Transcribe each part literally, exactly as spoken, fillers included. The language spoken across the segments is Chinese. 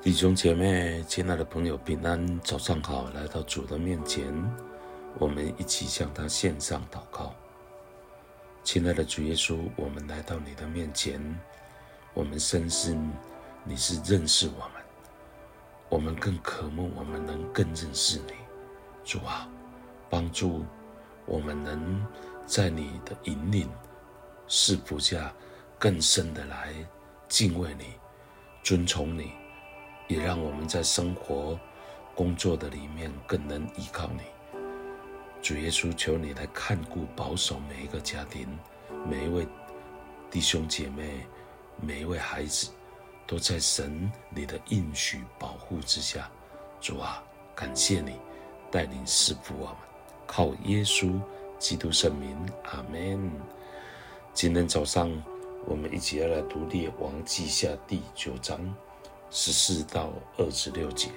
弟兄姐妹，亲爱的朋友，平安，早上好！来到主的面前，我们一起向他献上祷告。亲爱的主耶稣，我们来到你的面前，我们深信你是认识我们，我们更渴慕我们能更认识你。主啊，帮助我们能在你的引领赐福下更深的来敬畏你，尊崇你，也让我们在生活工作的里面更能依靠你。主耶稣，求你来看顾保守每一个家庭，每一位弟兄姐妹，每一位孩子都在神你的应许保护之下。主啊，感谢你带领赐福我们，靠耶稣基督圣名，阿们。今天早上我们一起要来读列王记下第九章十四到二十六节。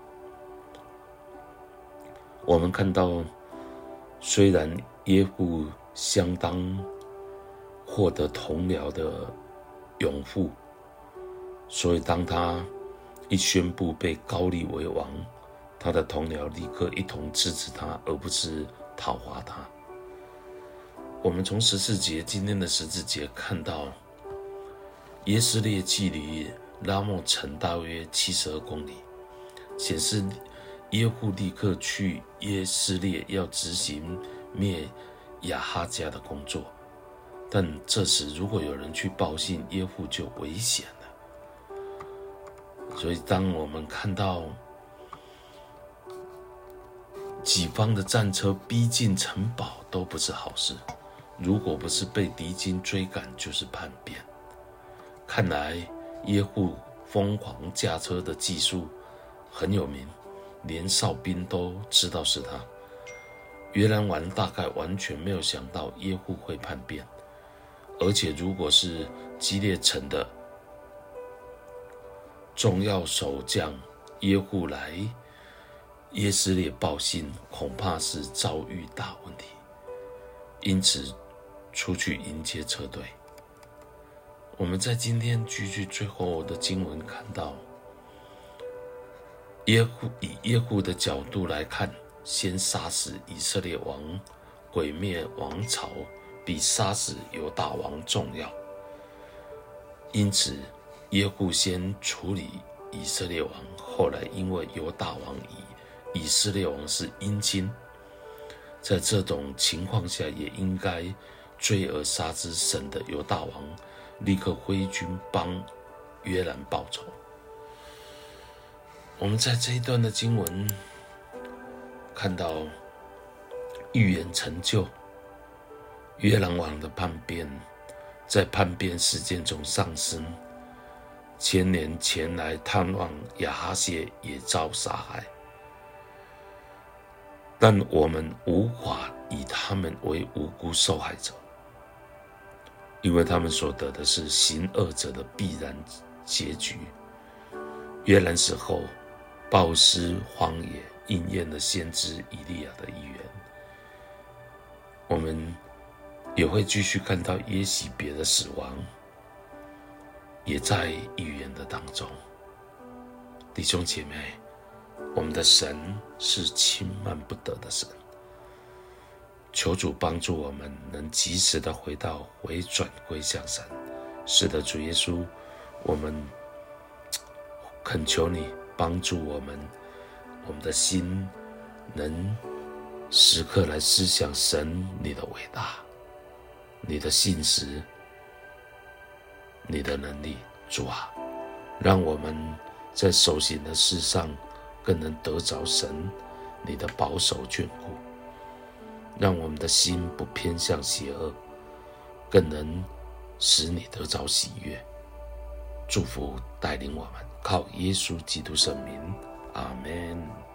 我们看到，虽然耶户相当获得同僚的拥护，所以当他一宣布被膏立为王，他的同僚立刻一同支持他，而不是讨伐他。我们从十四节今天的十四节看到，耶斯列距离拉末城大约七十二公里，显示耶户立刻去耶斯列要执行灭亚哈家的工作。但这时如果有人去报信，耶户就危险了。所以当我们看到己方的战车逼近城堡，都不是好事。如果不是被敌军追赶，就是叛变。看来耶户疯狂驾车的技术很有名，连哨兵都知道是他。约兰王大概完全没有想到耶户会叛变，而且如果是基列城的重要守将耶户来耶斯列报信，恐怕是遭遇大问题，因此出去迎接车队。我们在今天句句最后的经文看到，耶户以耶户的角度来看，先杀死以色列王，毁灭王朝，比杀死犹大王重要。因此耶户先处理以色列王，后来因为犹大王以以色列王是姻亲，在这种情况下也应该追而杀之，省的犹大王立刻挥军帮约兰报仇。我们在这一段的经文看到预言成就，约兰王的叛变在叛变事件中上升，千年前来探望亚哈谢也遭杀害，但我们无法以他们为无辜受害者，因为他们所得的是行恶者的必然结局。约兰死后，暴尸荒野，应验了先知以利亚的预言。我们也会继续看到耶洗别的死亡，也在预言的当中。弟兄姐妹，我们的神是轻慢不得的神，求主帮助我们能及时的回到回转归向神。是的，主耶稣，我们恳求你帮助我们，我们的心能时刻来思想神你的伟大，你的信实，你的能力。主啊，让我们在手行的事上更能得着神你的保守眷顾，让我们的心不偏向邪恶，更能使你得着喜悦。祝福带领我们，靠耶稣基督圣名，阿们。